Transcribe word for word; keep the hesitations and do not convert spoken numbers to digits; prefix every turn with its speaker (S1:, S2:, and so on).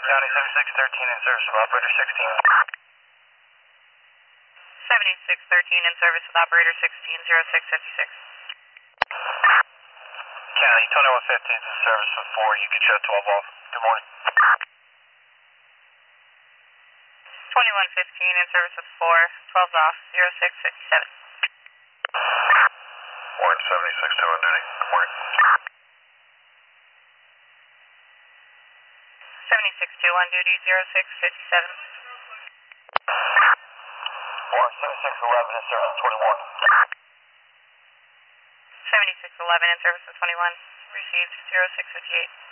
S1: County seventy-six thirteen in service with operator sixteen.
S2: seventy-six thirteen in service with operator sixteen zero six fifty-six.
S1: County twenty-one fifteen in service with four. You can shut twelve off. Good morning.
S2: twenty-one fifteen in service with four. twelve's off. zero six fifty-seven.
S1: Warren seventy-six two on duty. Good morning.
S2: seventy-six two on duty. zero six fifty-seven.
S1: Warren seventy-six eleven in service with twenty-one.
S2: seventy-six eleven in service with twenty-one. Received. zero six fifty-eight.